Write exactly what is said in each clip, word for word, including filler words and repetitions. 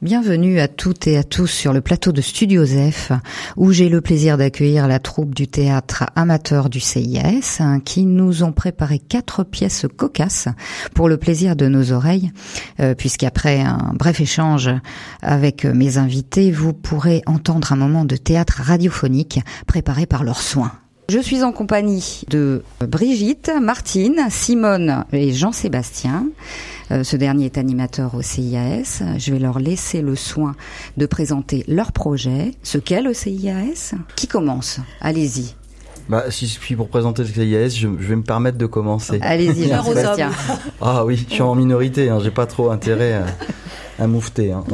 Bienvenue à toutes et à tous sur le plateau de Studio Zef, où j'ai le plaisir d'accueillir la troupe du théâtre amateur du C I A S, hein, qui nous ont préparé quatre pièces cocasses pour le plaisir de nos oreilles, euh, puisqu'après un bref échange avec mes invités, vous pourrez entendre un moment de théâtre radiophonique préparé par leurs soins. Je suis en compagnie de Brigitte, Martine, Simone et Jean-Sébastien. Euh, ce dernier est animateur au C I A S. Je vais leur laisser le soin de présenter leur projet. Ce qu'est le C I A S. Qui commence ? Allez-y. Bah, si je suis pour présenter le C I A S, je, je vais me permettre de commencer. Allez-y, Jean-Sébastien. Ah oui, je suis en minorité, hein, j'ai pas trop intérêt à, à moufter. Hein.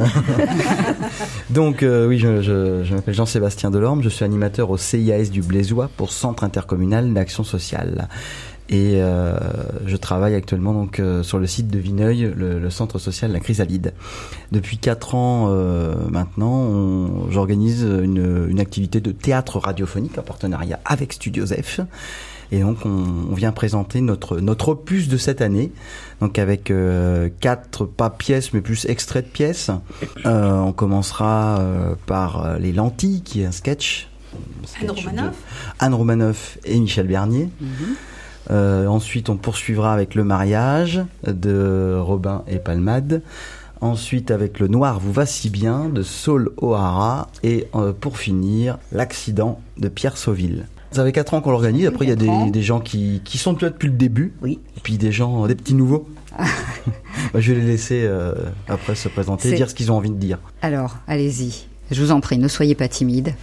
Donc euh, oui, je, je, je m'appelle Jean-Sébastien Delorme, je suis animateur au C I A S du Blésois pour Centre intercommunal d'action sociale. Et euh, je travaille actuellement donc euh, sur le site de Vineuil, le, le centre social La Chrysalide. Depuis quatre ans euh, maintenant, on, j'organise une, une activité de théâtre radiophonique en partenariat avec Studio Zef. Et donc on, on vient présenter notre notre opus de cette année, donc avec euh, quatre pas pièces mais plus extraits de pièces. Euh, on commencera euh, par Les Lentilles, qui est un sketch. un sketch Anne Romanoff. Anne Romanoff et Michel Bernier. Mm-hmm. Euh, ensuite, on poursuivra avec Le Mariage de Robin et Palmade. Ensuite, avec Le Noir vous va si bien de Saul O'Hara. Et euh, pour finir, L'accident de Pierre Sauville. Ça fait quatre ans qu'on l'organise. Après, il y a des, des gens qui, qui sont là depuis le début. Oui. Et puis des gens, des petits nouveaux. Bah, je vais les laisser euh, après se présenter et dire ce qu'ils ont envie de dire. Alors, allez-y. Je vous en prie, ne soyez pas timide.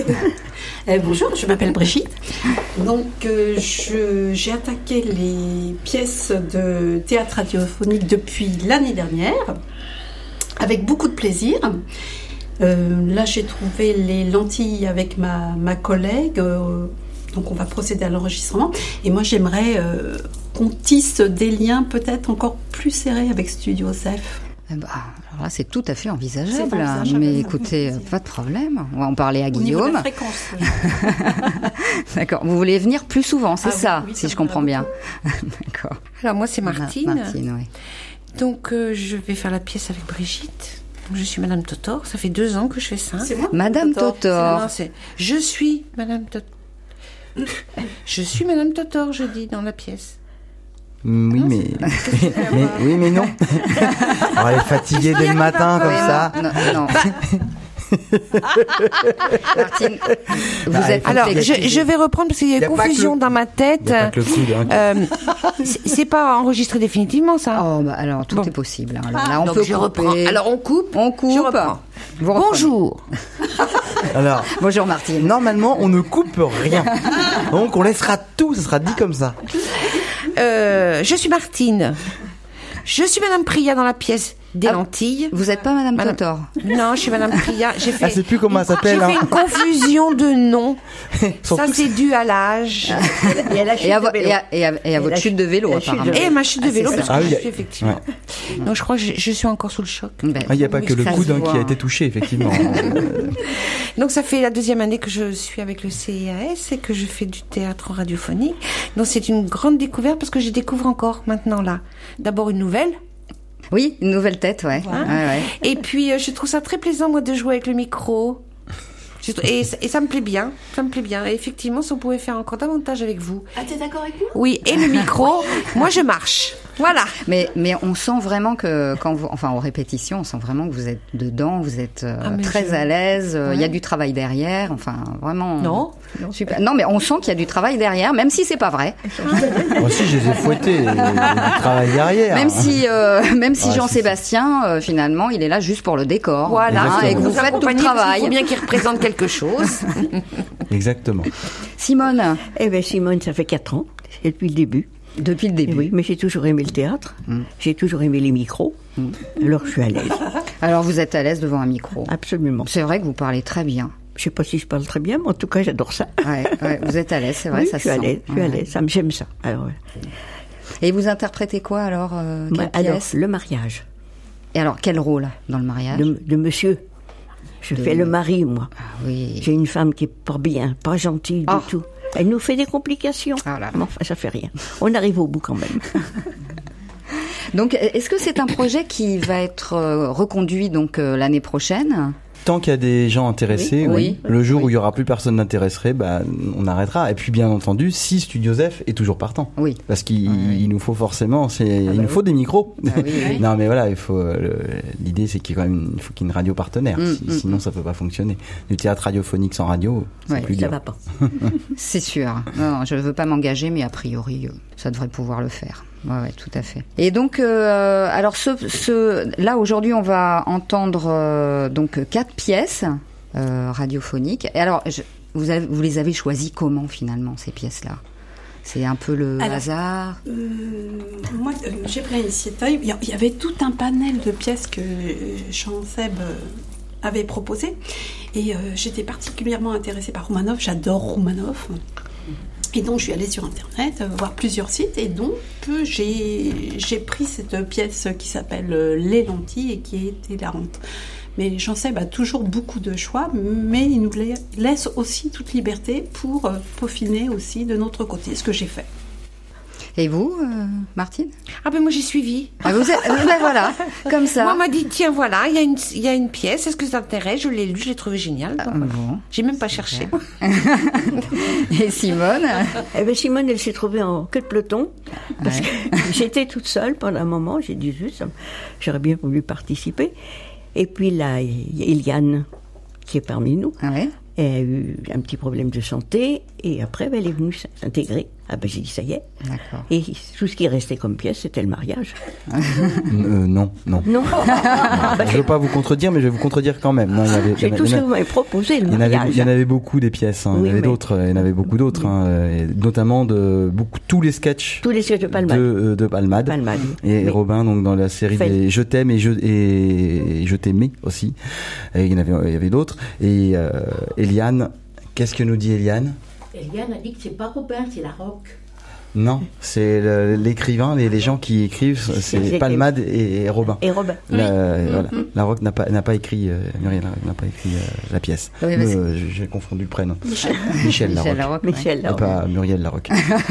euh, bonjour, je m'appelle Brigitte. Donc, euh, je, j'ai attaqué les pièces de théâtre radiophonique depuis l'année dernière, avec beaucoup de plaisir. Euh, là, j'ai trouvé Les Lentilles avec ma, ma collègue. Euh, donc, on va procéder à l'enregistrement. Et moi, j'aimerais euh, qu'on tisse des liens peut-être encore plus serrés avec Studio Zef. Bah, alors là, c'est tout à fait envisageable. C'est envisageable mais écoutez, pas de problème. On va en parler à Au Guillaume. Au niveau de la fréquence. D'accord. Vous voulez venir plus souvent, c'est ah, ça, oui, oui, si ça je comprends bien. D'accord. Alors moi, c'est Martine. Martine, oui. Donc, euh, je vais faire la pièce avec Brigitte. Donc, je suis Madame Totor. Ça fait deux ans que je fais ça. C'est moi, Madame Totor. Totor. C'est, non, c'est, je suis Madame Totor. Je suis Madame Totor, je dis dans la pièce. Oui, non, mais, mais, oui, mais non. Alors, elle est fatiguée dès le matin, comme ça. Non, non. Martine, vous bah, êtes alors, je, je vais reprendre parce qu'il y a, y a confusion le, dans ma tête. Y a pas que le coude, hein. euh, c'est, c'est pas enregistré définitivement, ça. Oh, bah alors tout bon. est possible. Alors, ah, là, on donc peut je couper. reprends. Alors, on coupe. On coupe. Je reprends. Vous Bonjour. Alors, bonjour Martine. Normalement, on ne coupe rien. Donc, on laissera tout. Ça sera dit comme ça. Euh, je suis Martine. Je suis Madame Priya dans la pièce des ah, lentilles. Vous n'êtes pas Madame, Madame Totor. Non, je suis Madame Priya. J'ai fait. Ah, c'est plus comment elle s'appelle. J'ai hein. fait une confusion de noms. Ça, tous... c'est dû à l'âge. Et à la chute et à, de vélo. Et à, et à, et à votre chute de vélo, apparemment. Et ma chute de vélo, ah, parce que ah, je oui. suis effectivement. Ouais. Donc, je crois que je, je suis encore sous le choc. Ben, ah, il n'y a pas que le coude hein, qui a été touché, effectivement. Donc, ça fait la deuxième année que je suis avec le C I A S et que je fais du théâtre radiophonique. Donc, c'est une grande découverte parce que je découvre encore maintenant là. D'abord une nouvelle. Oui, une nouvelle tête, ouais. Voilà. ouais, ouais. Et puis, euh, je trouve ça très plaisant, moi, de jouer avec le micro. Et, et ça me plaît bien, ça me plaît bien. Et effectivement, si on pouvait faire encore davantage avec vous. Ah, t'es d'accord avec moi ? Oui, et le micro, moi je marche. Voilà. Mais mais on sent vraiment que quand vous, enfin, aux répétitions, on sent vraiment que vous êtes dedans, vous êtes euh, ah, très je... à l'aise. Il ouais. y a du travail derrière, enfin, vraiment. Non. Super. Non, mais on sent qu'il y a du travail derrière, même si c'est pas vrai. Moi aussi, je les ai fouettés. Il y a du travail derrière. Même si, euh, même si ah, Jean-Sébastien, euh, finalement, il est là juste pour le décor. Voilà. Hein, et que vous faites tout le travail. Il faut bien qu'il représente quelque chose. Exactement. Simone. Eh ben, Simone, ça fait quatre ans. C'est depuis le début. Depuis le début. Oui, mais j'ai toujours aimé le théâtre. Mm. J'ai toujours aimé les micros. Mm. Alors, je suis à l'aise. Alors, vous êtes à l'aise devant un micro. Absolument. C'est vrai que vous parlez très bien. Je sais pas si je parle très bien, mais en tout cas, j'adore ça. Ouais, ouais, vous êtes à l'aise, c'est vrai, oui, ça je suis se à sent. l'aise, je suis à l'aise. Ça, j'aime ça. Alors, ouais. Et vous interprétez quoi alors euh, quelle bah, Alors, pièce ? Le Mariage. Et alors, quel rôle dans le mariage ? De, de monsieur. Je de... fais le mari, moi. Ah, oui. J'ai une femme qui est pas bien, pas gentille oh. du tout. Elle nous fait des complications. Oh là là. Mais enfin, ça fait rien. On arrive au bout quand même. Donc, est-ce que c'est un projet qui va être euh, reconduit donc euh, l'année prochaine ? Tant qu'il y a des gens intéressés, Oui, oui. oui. Le jour Oui. où il y aura plus personne d'intéressé, bah, on arrêtera. Et puis, bien entendu, si Studio Zef est toujours partant. Oui. Parce qu'il Oui. il nous faut forcément, c'est, il bah nous oui. faut des micros. Ah oui, oui. Non, mais voilà, il faut, euh, le- l'idée, c'est qu'il y ait quand même une, il faut qu'il y ait une radio partenaire. Mm, Si- mm, sinon, mm. ça peut pas fonctionner. Du théâtre radiophonique sans radio, c'est Ouais, plus Ça dur. va pas. C'est sûr. Non, je ne veux pas m'engager, mais a priori, euh, ça devrait pouvoir le faire. Ouais, ouais, tout à fait. Et donc, euh, alors, ce, ce, là aujourd'hui, on va entendre euh, donc quatre pièces euh, radiophoniques. Et alors, je, vous, avez, vous les avez choisies comment finalement ces pièces-là ? C'est un peu le Alors, hasard. Euh, moi, euh, j'ai pris l'initiative. Il y a- il y avait tout un panel de pièces que euh, Jean-Seb euh, avait proposé. Et euh, j'étais particulièrement intéressée par Romanov. J'adore Romanov. Et donc, je suis allée sur Internet, euh, voir plusieurs sites. Et donc, euh, j'ai, j'ai pris cette pièce qui s'appelle euh, Les lentilles et qui est hilarante. Mais Jean-Seb a toujours beaucoup de choix, mais il nous la- laisse aussi toute liberté pour euh, peaufiner aussi de notre côté, ce que j'ai fait. Et vous, euh, Martine ? Ah ben moi j'ai suivi. Ah, vous êtes, euh, ben voilà, comme ça. Moi on m'a dit tiens voilà, il y a une il y a une pièce, est-ce que ça t'intéresse ? Je l'ai lu, je l'ai trouvé génial. Ah, bon. J'ai même pas cherché. Et Simone ? Eh ben Simone, elle s'est trouvée en queue de peloton parce Ouais. que j'étais toute seule pendant un moment. J'ai dit juste, ça me- j'aurais bien voulu participer. Et puis là, il y a Eliane qui est parmi nous. Ah ouais. Elle a eu un petit problème de santé et après, ben, elle est venue s'intégrer. Ah ben j'ai dit ça y est. D'accord. Et tout ce qui restait comme pièce, c'était le mariage. Euh, non, non. Non, Je veux pas vous contredire, mais je vais vous contredire quand même. Non, il y avait, il y c'est en a- tout il y ce en que a- vous m'avez proposé, le Il y, en avait, mariage. il y en avait beaucoup des pièces, hein. Oui, il y en avait mais- d'autres, il y en avait beaucoup d'autres, hein, euh, et notamment de beaucoup tous les sketchs Tous les sketchs de de, Palmade. euh, de Palmade. Palmade. Et Oui. Robin, donc dans la série Fait. des Je t'aime et je et je t'aimais aussi. Et il y en avait, il y avait d'autres. Et euh, Eliane, qu'est-ce que nous dit Eliane? Eliane a dit que c'est pas Robin, c'est la roque. Non, c'est le- l'écrivain, les, les gens qui écrivent, c'est C'est- Palmade et, et Robin. Et Robin. La, voilà. La Roque n'a pas n'a pas écrit euh, Muriel Larocque n'a pas écrit euh, la pièce. Oui, mais Euh, j'ai confondu le prénom. Michel. Michel Larocque. Larocque, ouais. Michel, Et là. pas Muriel Larocque.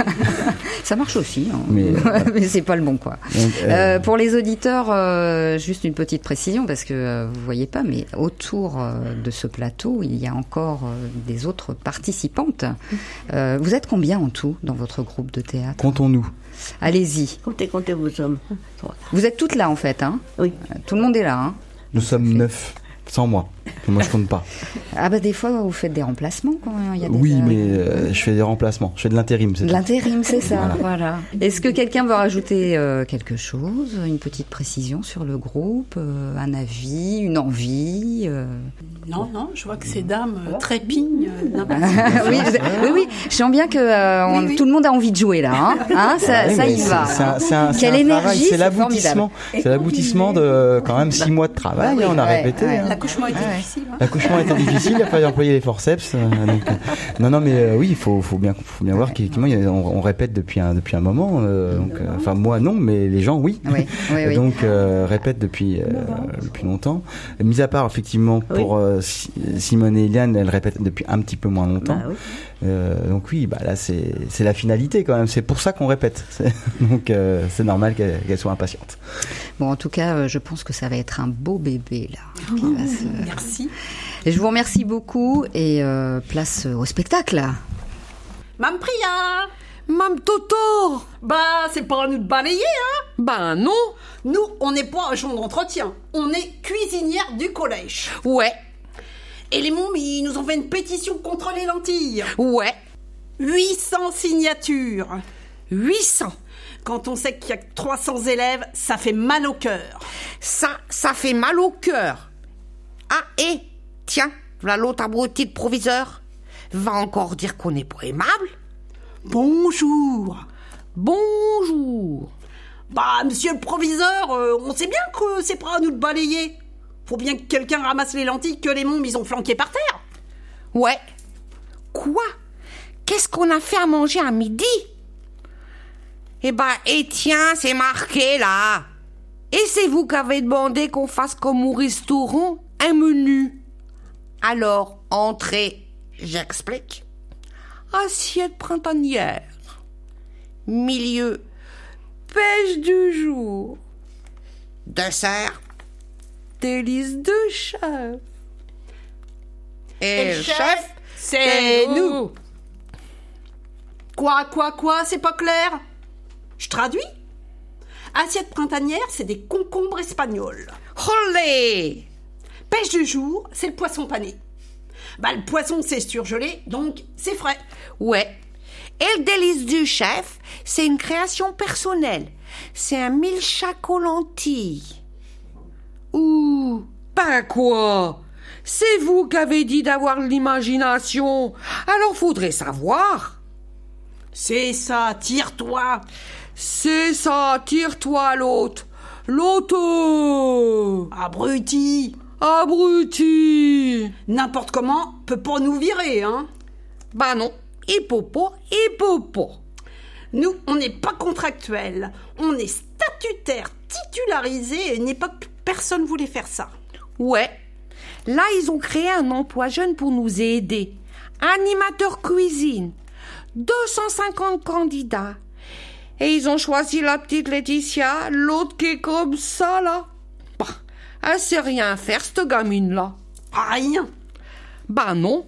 Ça marche aussi, hein. Mais, voilà. mais c'est pas le bon quoi. Donc, euh, Euh, pour les auditeurs, euh, juste une petite précision parce que euh, vous voyez pas, mais autour euh, de ce plateau, il y a encore euh, des autres participantes. Euh, vous êtes combien en tout dans votre groupe de théâtre ? comptons-nous. Allez-y. Comptez, comptez vos hommes. Trois. Vous êtes toutes là en fait, hein ? Oui. Euh, Tout le monde est là, hein ? Nous sommes neuf, sans moi. Et moi, je compte pas. Ah bah des fois vous faites des remplacements quand il y a des Oui, euh, mais euh, je fais des remplacements. Je fais de l'intérim. C'est de tout. l'intérim, c'est ça, Voilà. voilà. Est-ce que quelqu'un veut rajouter euh, quelque chose, une petite précision sur le groupe, euh, un avis, une envie euh... Non, non, je vois que ces dames euh, trépignent euh, d'impatience. oui, oui, oui, je sens bien que euh, on- Oui, oui. tout le monde a envie de jouer là, hein, Hein, ça, Ouais, ça mais y c'est- va. C'est un, c'est un- c'est Quelle un énergie, travail, c'est c'est l'aboutissement. C'est l'aboutissement de quand même six mois de travail. Bah oui, on a ouais, répété. ouais. hein. L'accouchement était Ah ouais. difficile. hein. L'accouchement était difficile, il a fallu employer les forceps. euh, donc, euh, non, non, mais euh, oui, il faut, faut bien, faut bien voir qu'effectivement, il y a- on, on répète depuis un, depuis un moment. euh, donc, euh, enfin, moi non, mais les gens, oui. Oui, oui, oui. Donc, euh, répète depuis, euh, depuis longtemps. Mis à part, effectivement, pour euh, Si- Simone et Eliane, elles répètent depuis un petit peu moins longtemps. Bah oui. Euh, donc oui, bah là, c'est, c'est la finalité quand même. C'est pour ça qu'on répète. C'est- donc, euh, c'est normal qu'elles qu'elles soient impatientes. Bon, en tout cas, euh, je pense que ça va être un beau bébé là. qui va se- Merci. Et je vous remercie beaucoup et euh, place au spectacle. Mme Priya, Mme Toto. bah c'est pas à nous de balayer, hein. Ben non. Nous, on n'est pas agent d'entretien. On est cuisinière du collège. Ouais, Et les mômes, ils nous ont fait une pétition contre les lentilles. ouais. huit cents signatures. huit cents. Quand on sait qu'il y a que trois cents élèves, ça fait mal au cœur. Ça, ça fait mal au cœur. Ah, et tiens, voilà l'autre abruti de proviseur. Va encore dire qu'on n'est pas aimable. Bonjour. Bonjour. Bah, monsieur le proviseur, euh, on sait bien que c'est pas à nous de balayer. Faut bien que quelqu'un ramasse les lentilles que les mômes, ils ont flanquées par terre. Ouais. Quoi? Qu'est-ce qu'on a fait à manger à midi? Eh ben, et tiens, c'est marqué là. Et c'est vous qui avez demandé qu'on fasse comme au restaurant un menu. Alors, entrée, j'explique. Assiette printanière. Milieu, pêche du jour. Dessert, délices de chef. Et, Et le chef, chef c'est nous. Quoi, quoi, quoi, c'est pas clair? Je traduis? Assiette printanière, c'est des concombres espagnols. Olé! Pêche du jour, c'est le poisson pané. Bah, le poisson, c'est surgelé, donc c'est frais. Ouais. Et le délice du chef, c'est une création personnelle. C'est un milkshake aux lentilles. Ouh, pas quoi? C'est vous qui avez dit d'avoir l'imagination. Alors faudrait savoir. C'est ça, tire-toi. C'est ça, tire-toi l'autre. L'autre. Abruti. Abruti. N'importe comment peut pas nous virer, hein. Bah non, il peut pas, il peut pas. Nous, on n'est pas contractuels. On est statutaire, titularisé, et n'est pas personne voulait faire ça. Ouais. Là, ils ont créé un emploi jeune pour nous aider. Animateur cuisine. deux cent cinquante candidats. Et ils ont choisi la petite Laetitia, l'autre qui est comme ça, là. Bah, elle sait rien faire, cette gamine-là. Rien. Bah non.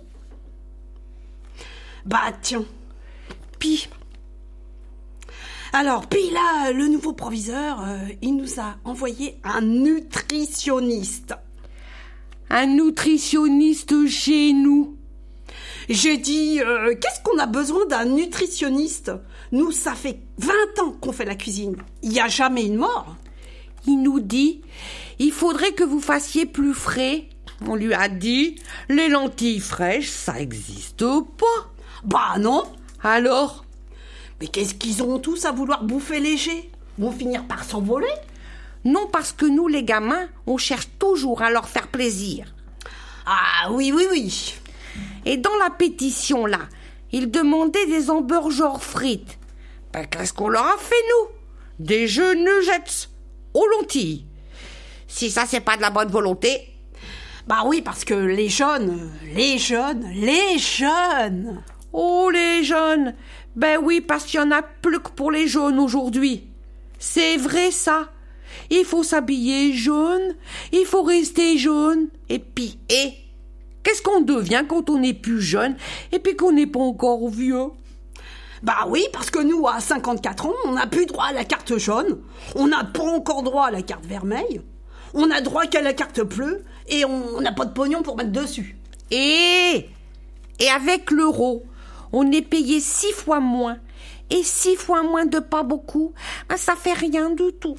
Bah tiens. Puis... Alors, puis là, le nouveau proviseur, euh, il nous a envoyé un nutritionniste. Un nutritionniste chez nous. J'ai dit, euh, qu'est-ce qu'on a besoin d'un nutritionniste? Nous, ça fait vingt ans qu'on fait la cuisine. Il n'y a jamais une mort. Il nous dit, il faudrait que vous fassiez plus frais. On lui a dit, les lentilles fraîches, ça existe pas. Bah non. Alors? Mais qu'est-ce qu'ils ont tous à vouloir bouffer léger? Vont finir par s'envoler? Non, parce que nous, les gamins, on cherche toujours à leur faire plaisir. Ah oui, oui, oui. Et dans la pétition, là, ils demandaient des hamburgers frites. Ben, qu'est-ce qu'on leur a fait, nous? Des jeux nuggets aux lentilles. Si ça, c'est pas de la bonne volonté... Bah oui, parce que les jeunes, les jeunes, les jeunes... Oh, les jeunes! Ben oui, parce qu'il y en a plus que pour les jeunes aujourd'hui. C'est vrai, ça. Il faut s'habiller jaune, il faut rester jaune. Et puis, et qu'est-ce qu'on devient quand on n'est plus jeune et puis qu'on n'est pas encore vieux? Bah oui, parce que nous, à cinquante-quatre ans, on n'a plus droit à la carte jaune, on n'a pas encore droit à la carte vermeille, on n'a droit qu'à la carte bleue et on n'a pas de pognon pour mettre dessus. Et, et avec l'euro, on est payé six fois moins. Et six fois moins de pas beaucoup, ben ça fait rien du tout.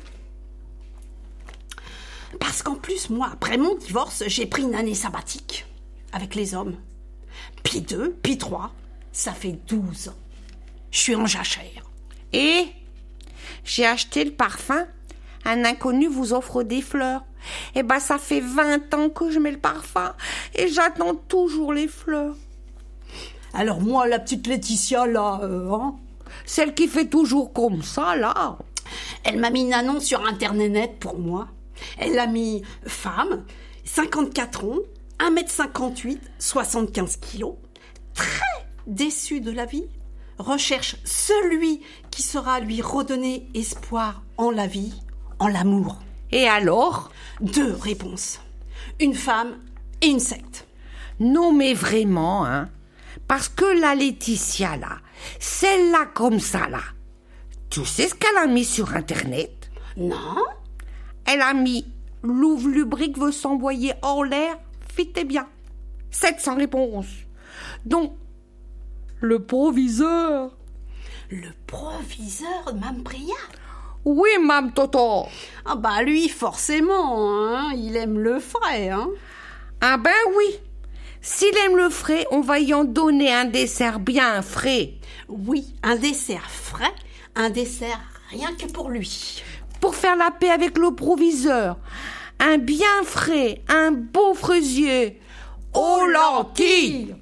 Parce qu'en plus, moi, après mon divorce, j'ai pris une année sabbatique avec les hommes. Puis deux, puis trois, ça fait douze ans. Je suis en jachère. Et j'ai acheté le parfum. Un inconnu vous offre des fleurs. Eh ben, ça fait vingt ans que je mets le parfum et j'attends toujours les fleurs. Alors moi, la petite Laetitia, là, euh, hein, celle qui fait toujours comme ça, là. Elle m'a mis une annonce sur Internet pour moi. Elle a mis femme, cinquante-quatre ans, un mètre cinquante-huit, soixante-quinze kilos, très déçue de la vie, recherche celui qui saura lui redonner espoir en la vie, en l'amour. Et alors? Deux réponses. Une femme et une secte. Non mais vraiment, hein. Parce que la Laetitia, là, celle-là comme ça, là, tu sais ce qu'elle a mis sur Internet? Non. Elle a mis « Louve lubrique veut s'envoyer en l'air, vite et bien ». sept cents réponses. Donc, le proviseur... Le proviseur, Mme Priya? Oui, Mme Toto. Ah bah lui, forcément, hein, il aime le frais, hein. Ah ben oui. S'il aime le frais, on va y en donner un dessert bien frais. Oui, un dessert frais, un dessert rien que pour lui. Pour faire la paix avec le proviseur. Un bien frais, un beau fraisier. Aux lentilles.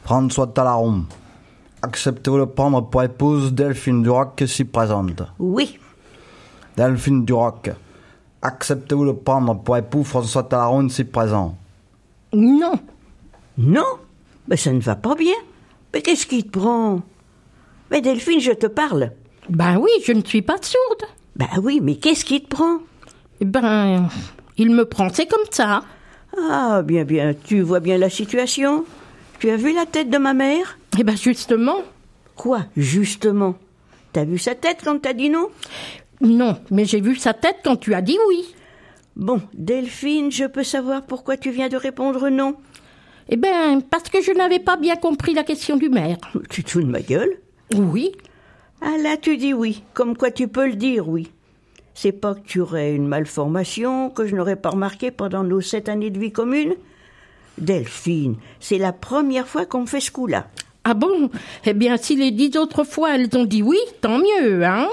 François Talaron, acceptez-vous de prendre pour épouse Delphine Duroc ici présente? Oui. Delphine Duroc, acceptez-vous de prendre pour époux François Talaron ici présent? Non. Non? Mais ça ne va pas bien. Mais qu'est-ce qui te prend? Mais Delphine, je te parle. Ben oui, je ne suis pas sourde. Ben oui, mais qu'est-ce qui te prend? Ben, il me prend, c'est comme ça. Ah, bien, bien, tu vois bien la situation. Tu as vu la tête de ma mère? Eh ben justement. Quoi, justement? T'as vu sa tête quand t'as dit non? Non, mais j'ai vu sa tête quand tu as dit oui. Bon, Delphine, je peux savoir pourquoi tu viens de répondre non? Eh ben, parce que je n'avais pas bien compris la question du maire. Tu te fous de ma gueule? Oui. Ah là, tu dis oui, comme quoi tu peux le dire oui. C'est pas que tu aurais une malformation que je n'aurais pas remarqué pendant nos sept années de vie commune? Delphine, c'est la première fois qu'on me fait ce coup-là. Ah bon? Eh bien, si les dix autres fois elles ont dit oui, tant mieux, hein?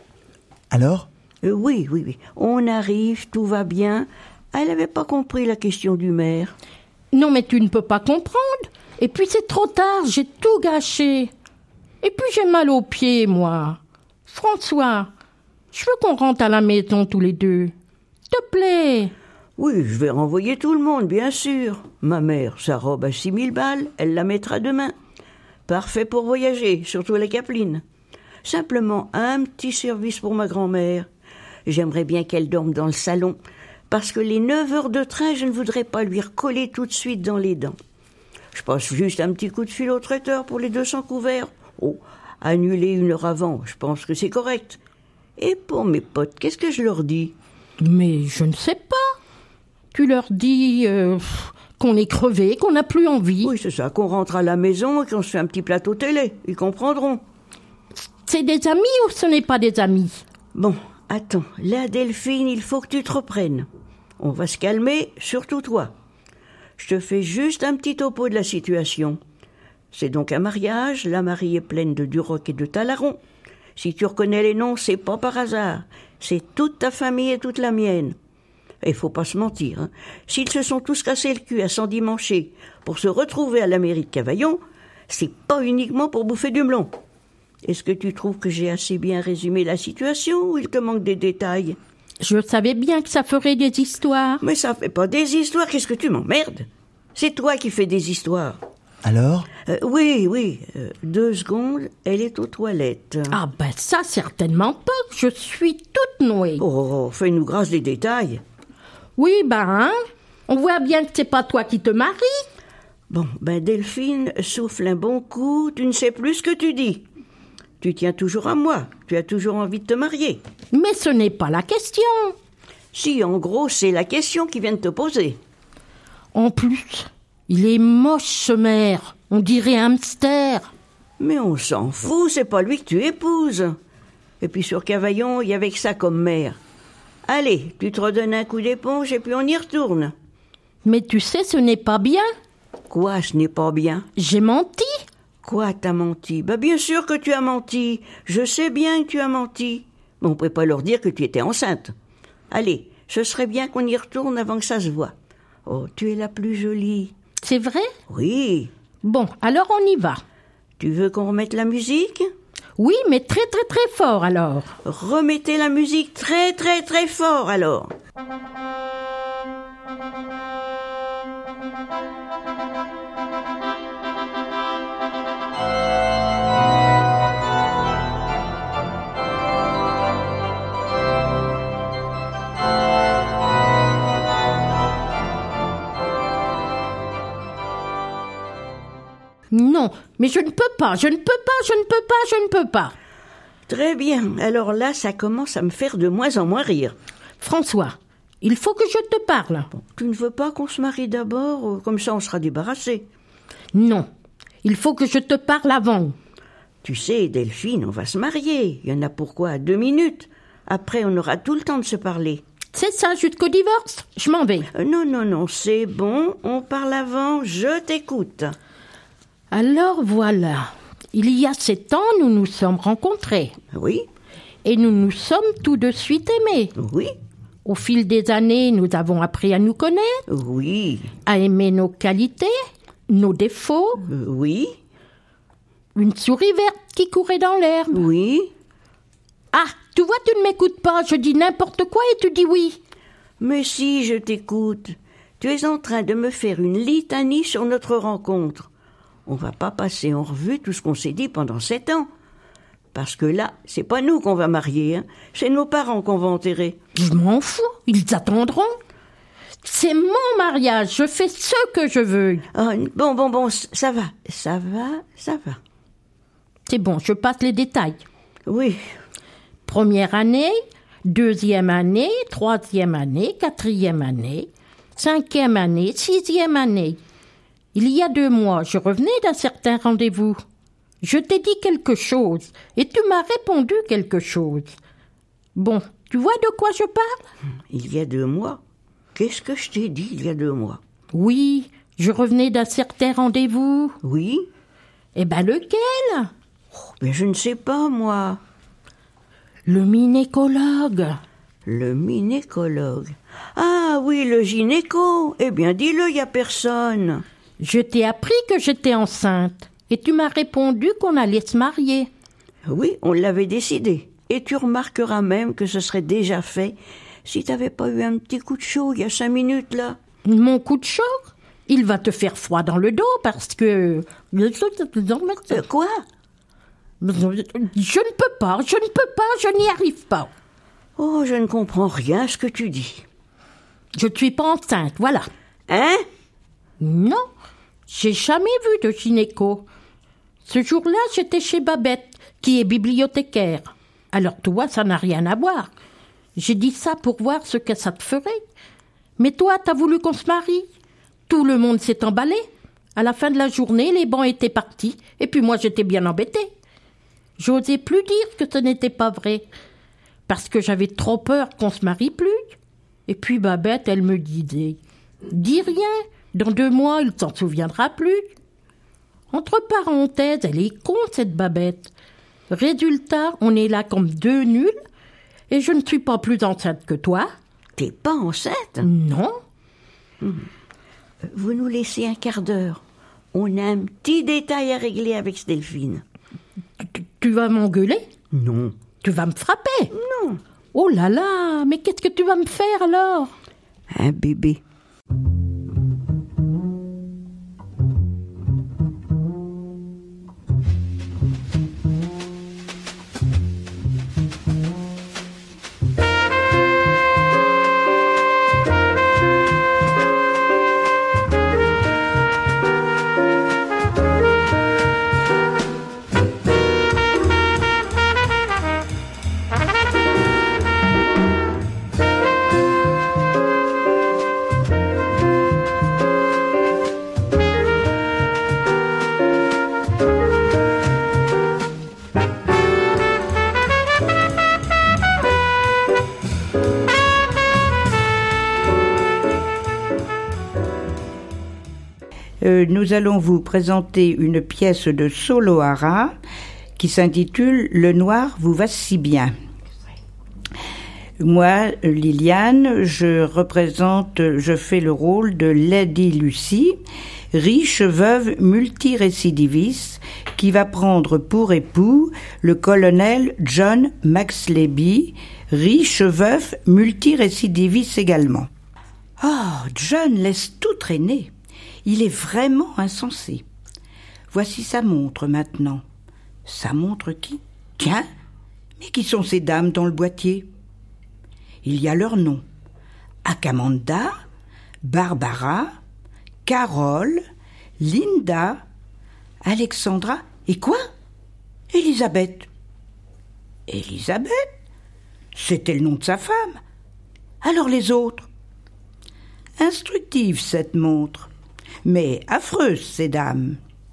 Alors? Euh, oui, oui, oui. On arrive, tout va bien. Elle n'avait pas compris la question du maire. Non, mais tu ne peux pas comprendre. Et puis c'est trop tard, j'ai tout gâché. Et puis j'ai mal aux pieds, moi. François, je veux qu'on rentre à la maison tous les deux. S'il te plaît. Oui, je vais renvoyer tout le monde, bien sûr. Ma mère, sa robe à six mille balles, elle la mettra demain. Parfait pour voyager, surtout à la Capeline. Simplement un petit service pour ma grand-mère. J'aimerais bien qu'elle dorme dans le salon, parce que les neuf heures de train, je ne voudrais pas lui recoller tout de suite dans les dents. Je passe juste un petit coup de fil au traiteur pour les deux cents couverts. Oh, annuler une heure avant, je pense que c'est correct. Et pour mes potes, qu'est-ce que je leur dis? Mais je ne sais pas. Tu leur dis euh, qu'on est crevé, qu'on n'a plus envie. Oui, c'est ça, qu'on rentre à la maison et qu'on se fait un petit plateau télé. Ils comprendront. C'est des amis ou ce n'est pas des amis? Bon, attends, là, Delphine, il faut que tu te reprennes. On va se calmer, surtout toi. Je te fais juste un petit topo de la situation. C'est donc un mariage, la mariée est pleine de Duroc et de Talaron. Si tu reconnais les noms, c'est pas par hasard. C'est toute ta famille et toute la mienne. Et faut pas se mentir, hein. S'ils se sont tous cassés le cul à s'endimancher pour se retrouver à la mairie de Cavaillon, c'est pas uniquement pour bouffer du melon. Est-ce que tu trouves que j'ai assez bien résumé la situation ou il te manque des détails? Je savais bien que ça ferait des histoires. Mais ça fait pas des histoires, qu'est-ce que tu m'emmerdes? C'est toi qui fais des histoires. Alors? Euh, oui, oui, euh, deux secondes, elle est aux toilettes. Ah ben ça, certainement pas. Je suis toute nouée. Oh, fais-nous grâce des détails. Oui, ben, hein, on voit bien que c'est pas toi qui te maries. Bon, ben Delphine, souffle un bon coup, tu ne sais plus ce que tu dis. Tu tiens toujours à moi, tu as toujours envie de te marier. Mais ce n'est pas la question. Si, en gros, c'est la question qui vient de te poser. En plus, il est moche ce maire, on dirait un hamster. Mais on s'en fout, c'est pas lui que tu épouses. Et puis sur Cavaillon, il y avait que ça comme maire. Allez, tu te redonnes un coup d'éponge et puis on y retourne. Mais tu sais, ce n'est pas bien. Quoi, ce n'est pas bien? J'ai menti. Quoi, t'as menti? Bah bien sûr que tu as menti. Je sais bien que tu as menti. Mais on ne pourrait pas leur dire que tu étais enceinte. Allez, ce serait bien qu'on y retourne avant que ça se voie. Oh, tu es la plus jolie. C'est vrai? Oui. Bon, alors on y va. Tu veux qu'on remette la musique? Oui, mais très très très fort alors. Remettez la musique très très très fort alors. Non, mais je ne peux pas, je ne peux pas, je ne peux pas, je ne peux pas. Très bien, alors là, ça commence à me faire de moins en moins rire. François, il faut que je te parle. Bon, tu ne veux pas qu'on se marie d'abord? Comme ça, on sera débarrassé. Non, il faut que je te parle avant. Tu sais, Delphine, on va se marier. Il y en a pourquoi deux minutes. Après, on aura tout le temps de se parler. C'est ça, jusqu'au divorce? Je m'en vais. Euh, non, non, non, c'est bon, on parle avant, je t'écoute. Alors voilà, il y a sept ans, nous nous sommes rencontrés. Oui. Et nous nous sommes tout de suite aimés. Oui. Au fil des années, nous avons appris à nous connaître. Oui. À aimer nos qualités. Nos défauts. Euh, oui, Une souris verte qui courait dans l'herbe. oui. Ah, tu vois, tu ne m'écoutes pas. Je dis n'importe quoi et tu dis oui. Mais si, je t'écoute. Tu es en train de me faire une litanie sur notre rencontre. On va pas passer en revue tout ce qu'on s'est dit pendant sept ans. Parce que là, c'est pas nous qu'on va marier, hein. C'est nos parents qu'on va enterrer. Je m'en fous. Ils attendront. C'est mon mariage. Je fais ce que je veux. Ah, bon, bon, bon, ça va, ça va, ça va. C'est bon, je passe les détails. Oui, Première année, deuxième année, troisième année, quatrième année, cinquième année, sixième année. Il y a deux mois, je revenais d'un certain rendez-vous. Je t'ai dit quelque chose et tu m'as répondu quelque chose. Bon, tu vois de quoi je parle? il y a deux mois. Qu'est-ce que je t'ai dit il y a deux mois? Oui, je revenais d'un certain rendez-vous. Oui, Eh ben lequel? mais je ne sais pas, moi. Le gynécologue. Le gynécologue. Ah oui, le gynéco. Eh bien, dis-le, il y a personne. Je t'ai appris que j'étais enceinte et tu m'as répondu qu'on allait se marier. Oui, on l'avait décidé. Et tu remarqueras même que ce serait déjà fait si t'avais pas eu un petit coup de chaud il y a cinq minutes, là. Mon coup de choc, il va te faire froid dans le dos parce que... Euh, quoi? Je ne peux pas, je ne peux pas, je n'y arrive pas. Oh, je ne comprends rien à ce que tu dis. Je ne suis pas enceinte, voilà. Hein? Non, j'ai jamais vu de gynéco. Ce jour-là, j'étais chez Babette, qui est bibliothécaire. Alors toi, ça n'a rien à voir. J'ai dit ça pour voir ce que ça te ferait. Mais toi, t'as voulu qu'on se marie. Tout le monde s'est emballé. À la fin de la journée, les bancs étaient partis, et puis moi, j'étais bien embêtée. J'osais plus dire que ce n'était pas vrai, parce que j'avais trop peur qu'on se marie plus. Et puis Babette, elle me disait « Dis rien, dans deux mois, il s'en souviendra plus. » Entre parenthèses, elle est con, cette Babette. Résultat, on est là comme deux nuls, et je ne suis pas plus enceinte que toi. T'es pas enceinte? Non. Vous nous laissez un quart d'heure. On a un petit détail à régler avec Delphine. Tu, tu vas m'engueuler? Non. Tu vas me frapper? Non. Oh là là, mais qu'est-ce que tu vas me faire alors? Un bébé. Euh, nous allons vous présenter une pièce de Solohara qui s'intitule « Le noir vous va si bien ». Moi, Liliane, je représente, je fais le rôle de Lady Lucy, riche veuve multirécidiviste qui va prendre pour époux le colonel John Maxleby, riche veuf multirécidiviste également. Oh, John laisse tout traîner. Il est vraiment insensé. Voici sa montre maintenant. Sa montre qui? Tiens, mais qui sont ces dames dans le boîtier? Il y a leurs noms. Akamanda, Barbara, Carole, Linda, Alexandra et quoi? Élisabeth. Élisabeth? C'était le nom de sa femme. Alors les autres? Instructive cette montre, mais affreuse ces dames.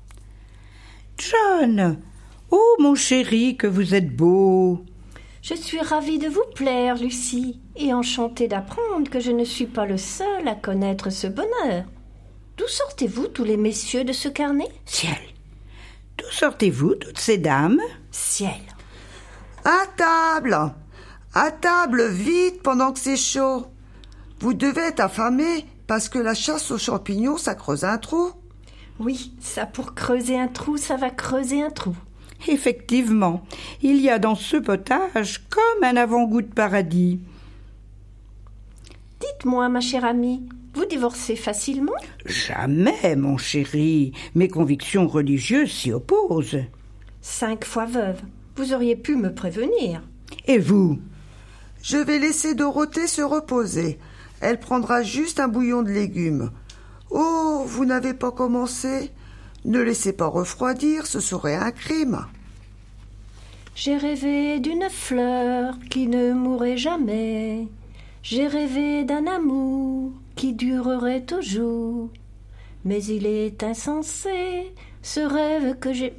John, oh mon chéri, que vous êtes beau. Je suis ravie de vous plaire, Lucie, et enchantée d'apprendre que je ne suis pas le seul à connaître ce bonheur. D'où sortez-vous tous les messieurs de ce carnet? Ciel, d'où sortez-vous toutes ces dames? Ciel. À table! À table, vite, pendant que c'est chaud. Vous devez être affamés, parce que la chasse aux champignons, ça creuse un trou. Oui, ça pour creuser un trou, ça va creuser un trou. Effectivement, il y a dans ce potage comme un avant-goût de paradis. Dites-moi, ma chère amie, vous divorcez facilement? Jamais, mon chéri. Mes convictions religieuses s'y opposent. Cinq fois veuve. Vous auriez pu me prévenir. Et vous? Je vais laisser Dorothée se reposer. Elle prendra juste un bouillon de légumes. Oh, vous n'avez pas commencé? Ne laissez pas refroidir, ce serait un crime. J'ai rêvé d'une fleur qui ne mourrait jamais. J'ai rêvé d'un amour qui durerait toujours. Mais il est insensé, ce rêve que j'ai...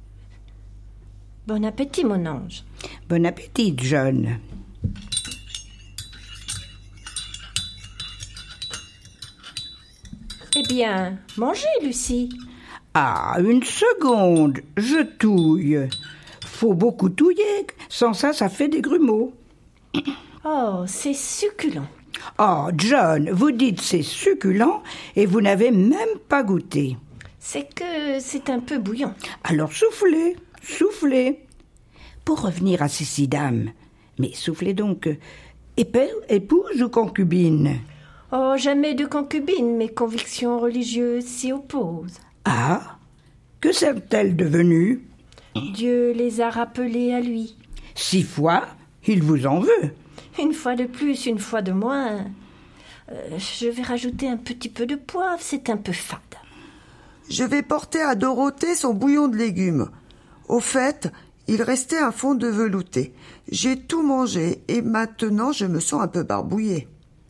Bon appétit, mon ange. Bon appétit, John. Eh bien, mangez, Lucie. Ah, une seconde, je touille. Faut beaucoup touiller, sans ça, ça fait des grumeaux. Oh, c'est succulent. Oh, John, vous dites c'est succulent et vous n'avez même pas goûté. C'est que c'est un peu bouillant. Alors soufflez, soufflez. Pour revenir à ces six dames, mais soufflez donc, épais, épouse ou concubine? Oh, jamais de concubine, mes convictions religieuses s'y opposent. Ah, que sont-elles devenues? Dieu les a rappelées à lui. Six fois, il vous en veut. Une fois de plus, une fois de moins. Euh, je vais rajouter un petit peu de poivre, c'est un peu fade. Je vais porter à Dorothée son bouillon de légumes. Au fait, il restait un fond de velouté. J'ai tout mangé et maintenant je me sens un peu barbouillée.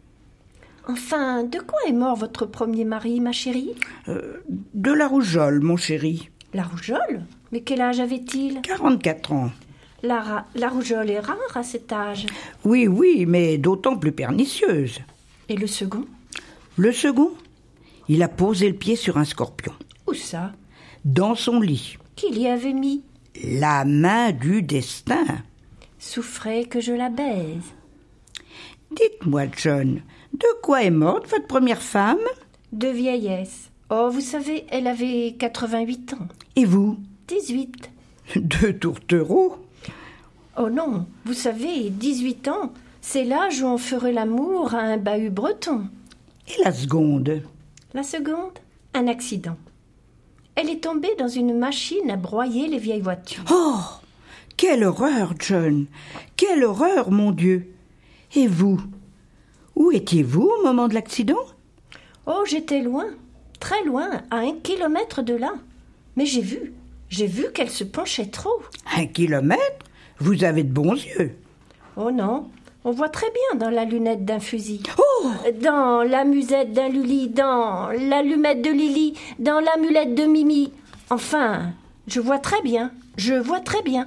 Enfin, de quoi est mort votre premier mari, ma chérie? euh, De la rougeole, mon chéri. La rougeole? Mais quel âge avait-il? Quarante-quatre ans. La, ra- la rougeole est rare à cet âge. Oui, oui, mais d'autant plus pernicieuse. Et le second? Le second, il a posé le pied sur un scorpion. Où ça? Dans son lit. Qui l'y avait mis? La main du destin. Souffrait que je la baise. Dites-moi, John, de quoi est morte votre première femme? De vieillesse. Oh, vous savez, elle avait quatre-vingt-huit ans. Et vous? dix-huit. Deux tourtereaux? Oh non, vous savez, dix-huit ans, c'est l'âge où on ferait l'amour à un bahut breton. Et la seconde? La seconde, un accident. Elle est tombée dans une machine à broyer les vieilles voitures. Oh! Quelle horreur, John! Quelle horreur, mon Dieu! Et vous? Où étiez-vous au moment de l'accident? Oh, j'étais loin, très loin, à un kilomètre de là. Mais j'ai vu, j'ai vu qu'elle se penchait trop. Un kilomètre? Vous avez de bons yeux. Oh non, on voit très bien dans la lunette d'un fusil. Oh! Dans la musette d'un Luli, dans l'allumette de Lily, dans l'amulette de Mimi. Enfin, je vois très bien, je vois très bien.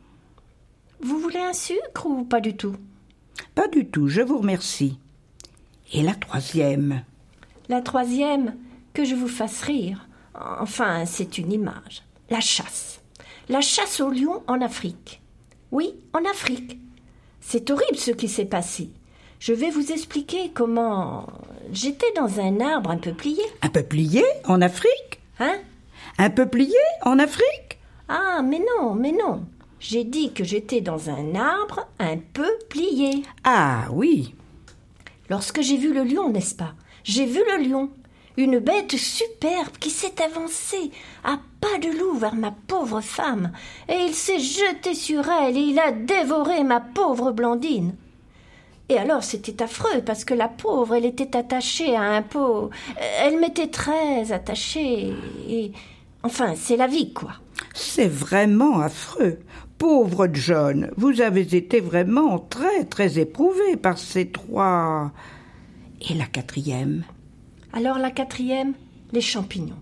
Vous voulez un sucre ou pas du tout? Pas du tout, je vous remercie. Et la troisième? La troisième, que je vous fasse rire. Enfin, c'est une image. La chasse. La chasse au lion en Afrique. Oui, en Afrique. C'est horrible ce qui s'est passé. Je vais vous expliquer comment... J'étais dans un arbre un peu plié. Un peuplier en Afrique? Hein? Un peuplier en Afrique? Ah, mais non, mais non. J'ai dit que j'étais dans un arbre un peu plié. Ah oui. Lorsque j'ai vu le lion, n'est-ce pas? J'ai vu le lion. Une bête superbe qui s'est avancée à pas de loup vers ma pauvre femme. Et il s'est jeté sur elle et il a dévoré ma pauvre Blandine. Et alors c'était affreux parce que la pauvre, elle était attachée à un pot. Elle m'était très attachée et... Enfin, c'est la vie, quoi. C'est vraiment affreux. Pauvre John, vous avez été vraiment très, très éprouvé par ces trois... Et la quatrième? Alors la quatrième, les champignons.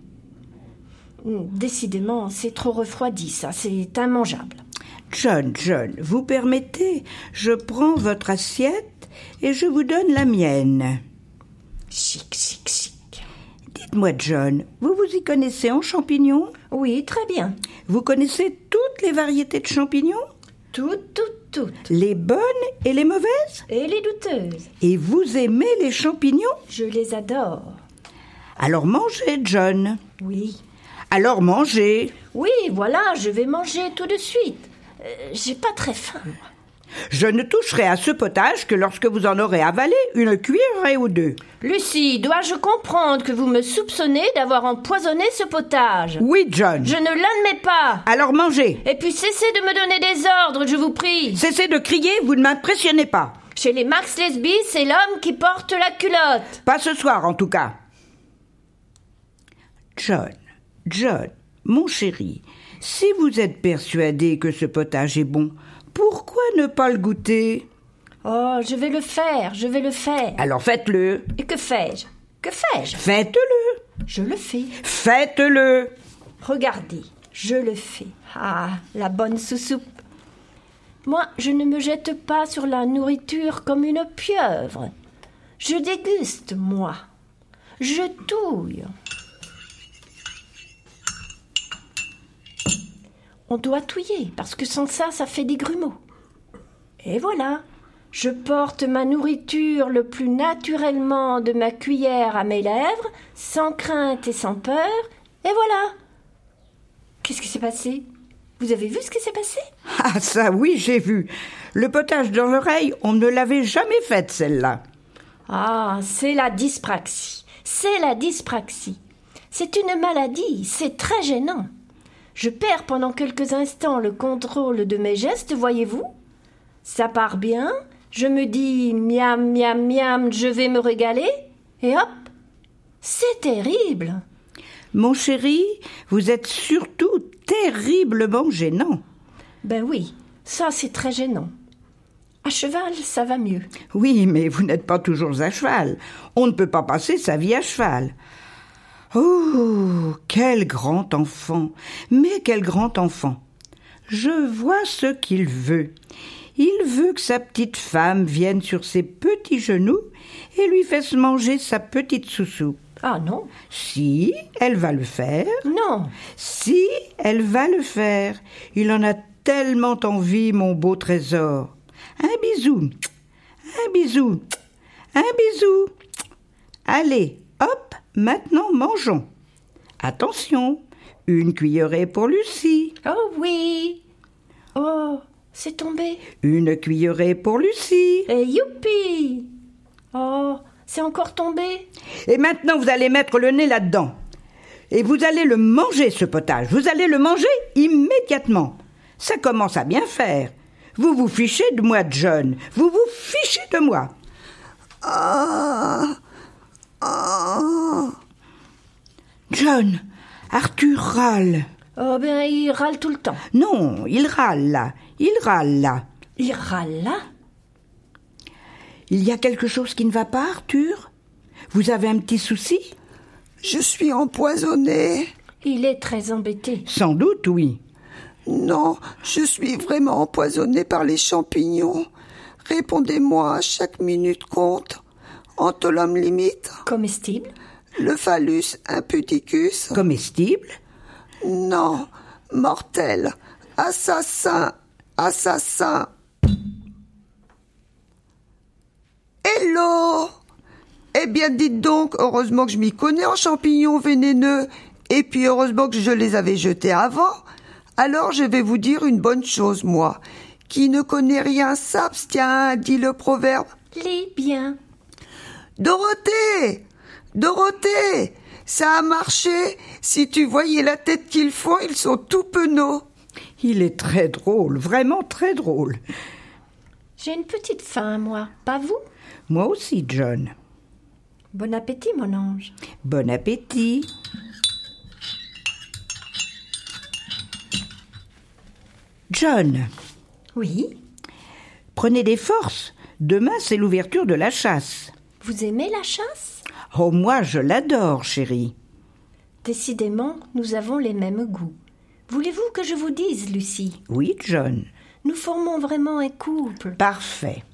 Décidément, c'est trop refroidi, ça, c'est immangeable. John, John, vous permettez, je prends votre assiette et je vous donne la mienne. Chic, chic, chic. Dites-moi, John, vous vous y connaissez en champignons? Oui, très bien. Vous connaissez toutes les variétés de champignons? Toutes, toutes, toutes. Les bonnes et les mauvaises? Et les douteuses. Et vous aimez les champignons? Je les adore. Alors mangez, John. Oui. Alors mangez. Oui, voilà, je vais manger tout de suite. Euh, j'ai pas très faim. Je ne toucherai à ce potage que lorsque vous en aurez avalé une cuillerée ou deux. Lucie, dois-je comprendre que vous me soupçonnez d'avoir empoisonné ce potage? Oui, John. Je ne l'admets pas. Alors mangez. Et puis cessez de me donner des ordres, je vous prie. Cessez de crier, vous ne m'impressionnez pas. Chez les Max Lesby, c'est l'homme qui porte la culotte. Pas ce soir, en tout cas. John, John, mon chéri, si vous êtes persuadé que ce potage est bon, pourquoi ne pas le goûter? Oh, je vais le faire, je vais le faire. Alors faites-le. Et que fais-je? Que fais-je? Faites-le. Je le fais. Faites-le. Regardez, je le fais. Ah, la bonne sous-soupe. Moi, je ne me jette pas sur la nourriture comme une pieuvre. Je déguste, moi. Je touille. On doit touiller, parce que sans ça, ça fait des grumeaux. Et voilà, je porte ma nourriture le plus naturellement de ma cuillère à mes lèvres, sans crainte et sans peur, et voilà. Qu'est-ce qui s'est passé? Vous avez vu ce qui s'est passé? Ah ça oui, j'ai vu. Le potage dans l'oreille, on ne l'avait jamais faite, celle-là. Ah, c'est la dyspraxie. C'est la dyspraxie. C'est une maladie, c'est très gênant. Je perds pendant quelques instants le contrôle de mes gestes, voyez-vous? Ça part bien, je me dis miam, miam, miam, je vais me régaler, et hop, c'est terrible. Mon chéri, vous êtes surtout terriblement gênant. Ben oui, ça c'est très gênant. À cheval, ça va mieux. Oui, mais vous n'êtes pas toujours à cheval. On ne peut pas passer sa vie à cheval. Oh, quel grand enfant! Mais quel grand enfant! Je vois ce qu'il veut. Il veut que sa petite femme vienne sur ses petits genoux et lui fasse manger sa petite sous-soupe. Ah non? Si, elle va le faire. Non. Si, elle va le faire. Il en a tellement envie, mon beau trésor. Un bisou, un bisou, un bisou. Allez, hop, maintenant mangeons. Attention, une cuillerée pour Lucie. Oh oui. Oh, c'est tombé. Une cuillerée pour Lucie. Et youpi. Oh, c'est encore tombé. Et maintenant, vous allez mettre le nez là-dedans. Et vous allez le manger, ce potage. Vous allez le manger immédiatement. Ça commence à bien faire. Vous vous fichez de moi, John. Vous vous fichez de moi. Ah, ah. John, Arthur râle. Oh ben, il râle tout le temps. Non, il râle là. Il râle là. Il râle là? Il y a quelque chose qui ne va pas, Arthur? Vous avez un petit souci? Je suis empoisonnée. Il est très embêté. Sans doute, oui. Non, je suis vraiment empoisonnée par les champignons. Répondez-moi, chaque minute compte. Anthollum limite. Comestible? Le phallus imputicus. Comestible? Non, mortel. Assassin. Assassin. Hello! Eh bien, dites donc, heureusement que je m'y connais en champignons vénéneux. Et puis, heureusement que je les avais jetés avant. Alors, je vais vous dire une bonne chose, moi. Qui ne connaît rien s'abstient, dit le proverbe. Lis bien. Dorothée! Dorothée! Ça a marché. Si tu voyais la tête qu'ils font, ils sont tout penauds. Il est très drôle, vraiment très drôle. J'ai une petite faim, moi. Pas vous? Moi aussi, John. Bon appétit, mon ange. Bon appétit. John. Oui? Prenez des forces. Demain, c'est l'ouverture de la chasse. Vous aimez la chasse? Oh, moi, je l'adore, chérie. Décidément, nous avons les mêmes goûts. Voulez-vous que je vous dise, Lucie? Oui, John. Nous formons vraiment un couple. Parfait.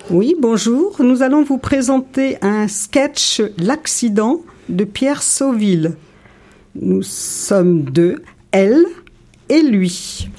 Oui, bonjour. Nous allons vous présenter un sketch L'accident de Pierre Sauville. Nous sommes deux, elle et lui.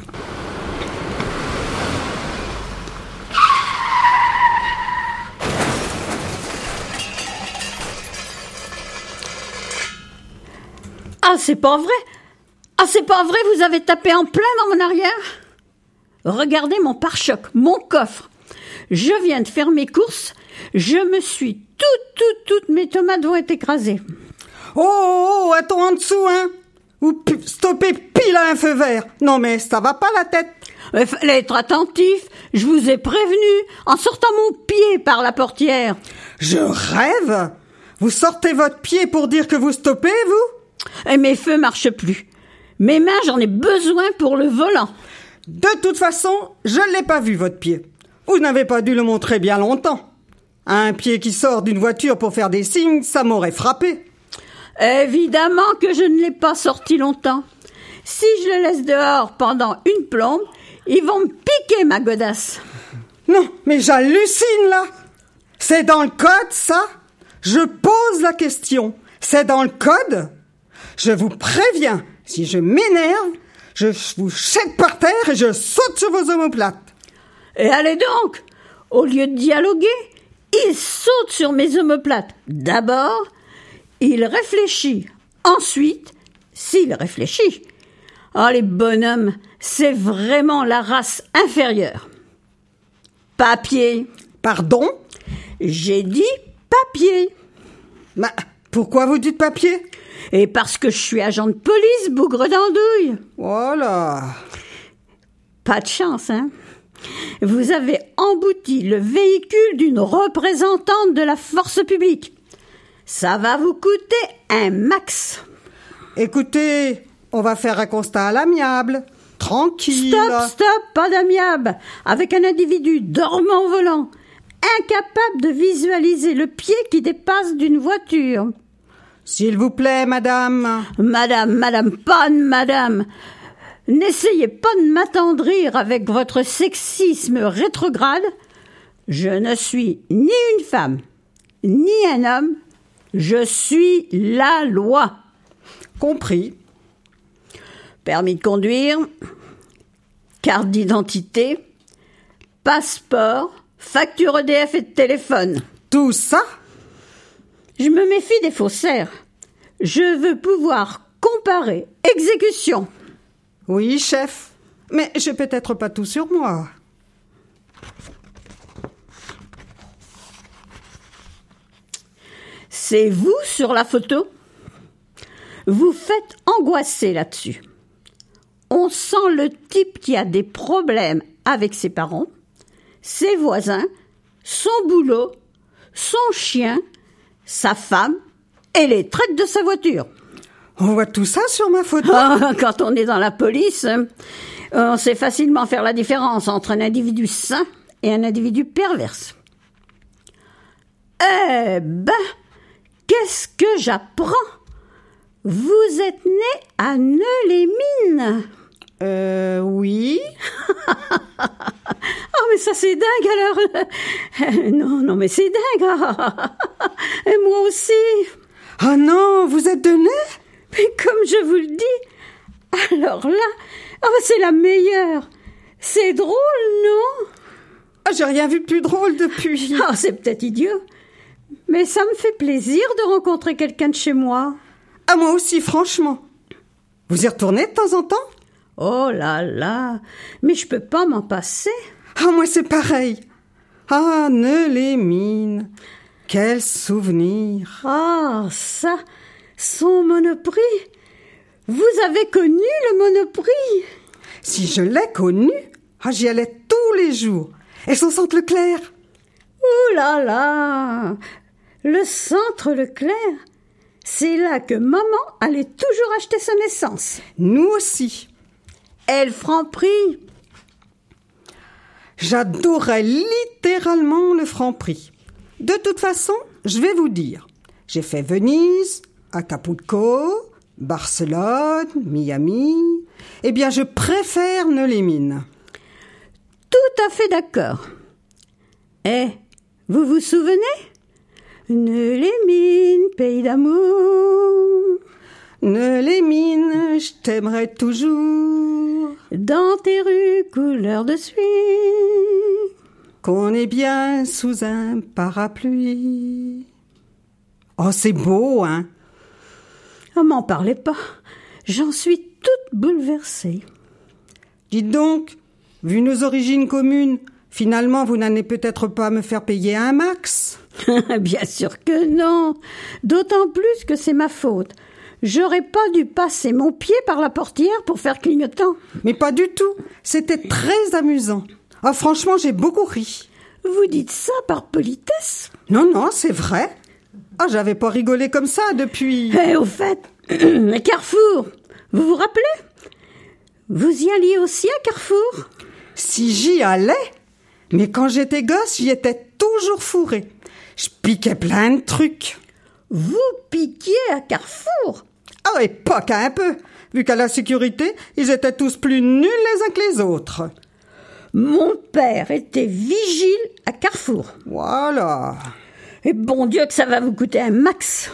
Ah, c'est pas vrai! Ah, c'est pas vrai, vous avez tapé en plein dans mon arrière? Regardez mon pare-choc, mon coffre. Je viens de faire mes courses, je me suis toutes, toutes, toutes mes tomates vont être écrasées. Oh, oh, oh, attends en dessous, hein! Vous p- stoppez pile à un feu vert. Non, mais ça va pas la tête. Il fallait être attentif, je vous ai prévenu, en sortant mon pied par la portière. Je rêve? Vous sortez votre pied pour dire que vous stoppez, vous? Et mes feux marchent plus. Mes mains, j'en ai besoin pour le volant. De toute façon, je l'ai pas vu, votre pied. Vous n'avez pas dû le montrer bien longtemps. Un pied qui sort d'une voiture pour faire des signes, ça m'aurait frappé. Évidemment que je ne l'ai pas sorti longtemps. Si je le laisse dehors pendant une plombe, ils vont me piquer ma godasse. Non, mais j'hallucine, là. C'est dans le code, ça? Je pose la question. C'est dans le code? Je vous préviens, si je m'énerve, je vous jette par terre et je saute sur vos omoplates. Et allez donc, au lieu de dialoguer, il saute sur mes omoplates. D'abord, il réfléchit. Ensuite, s'il réfléchit. Ah, les bonhommes, c'est vraiment la race inférieure. Papier. Pardon? J'ai dit papier. Bah, pourquoi vous dites papier? Et parce que je suis agent de police, bougre d'andouille. Voilà. Pas de chance, hein? Vous avez embouti le véhicule d'une représentante de la force publique. Ça va vous coûter un max. Écoutez, on va faire un constat à l'amiable. Tranquille. Stop, stop, pas d'amiable. Avec un individu dormant au volant, incapable de visualiser le pied qui dépasse d'une voiture. S'il vous plaît, madame. Madame, madame, pas de madame. N'essayez pas de m'attendrir avec votre sexisme rétrograde. Je ne suis ni une femme, ni un homme. Je suis la loi. Compris. Permis de conduire, carte d'identité, passeport, facture E D F et de téléphone. Tout ça? Je me méfie des faussaires. Je veux pouvoir comparer exécution. Oui, chef. Mais j'ai peut-être pas tout sur moi. C'est vous sur la photo? Vous faites angoisser là-dessus. On sent le type qui a des problèmes avec ses parents, ses voisins, son boulot, son chien, sa femme et les traites de sa voiture. On voit tout ça sur ma photo? Ah, quand on est dans la police, on sait facilement faire la différence entre un individu sain et un individu perverse. Eh ben, qu'est-ce que j'apprends? Vous êtes né à Neux-les-Mines? Euh, oui. Oh, mais ça c'est dingue alors. Non, non, mais c'est dingue. Et moi aussi. Ah non, vous êtes de Nez? Mais comme je vous le dis, alors là, oh, c'est la meilleure. C'est drôle, non? Ah, j'ai rien vu de plus drôle depuis. Ah, c'est peut-être idiot, mais ça me fait plaisir de rencontrer quelqu'un de chez moi. Ah, moi aussi, franchement. Vous y retournez de temps en temps? Oh là là, mais je peux pas m'en passer. Ah, moi c'est pareil. Ah, Neux-les-Mines. Quel souvenir. Ah, ça, son Monoprix. Vous avez connu le Monoprix? Si je l'ai connu, ah, j'y allais tous les jours. Et son centre Leclerc. Ouh là là, le centre Leclerc. C'est là que maman allait toujours acheter son essence. Nous aussi. Et le Franprix. J'adorais littéralement le Franprix. De toute façon, je vais vous dire. J'ai fait Venise, Acapulco, Barcelone, Miami. Eh bien, je préfère Neux-les-Mines. Tout à fait d'accord. Eh, Vous vous souvenez? Ne les mine, pays d'amour. Ne les mine, je t'aimerai toujours. Dans tes rues couleur de suie. Qu'on est bien sous un parapluie. Oh, c'est beau, hein? Oh, m'en parlez pas. J'en suis toute bouleversée. Dites donc, vu nos origines communes, finalement, vous n'allez peut-être pas me faire payer un max? Bien sûr que non. D'autant plus que c'est ma faute. J'aurais pas dû passer mon pied par la portière pour faire clignotant. Mais pas du tout. C'était très amusant. Ah, franchement, j'ai beaucoup ri. Vous dites ça par politesse? Non, non, c'est vrai. Ah, j'avais pas rigolé comme ça depuis... Eh, au fait, Carrefour, vous vous rappelez? Vous y alliez aussi à Carrefour? Si j'y allais? Mais quand j'étais gosse, j'y étais toujours fourrée. Je piquais plein de trucs. Vous piquiez à Carrefour? Ah, et pas qu'un peu. Vu qu'à la sécurité, ils étaient tous plus nuls les uns que les autres. Mon père était vigile à Carrefour. Voilà. Et bon Dieu que ça va vous coûter un max.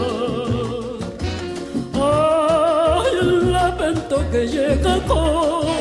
Que llega con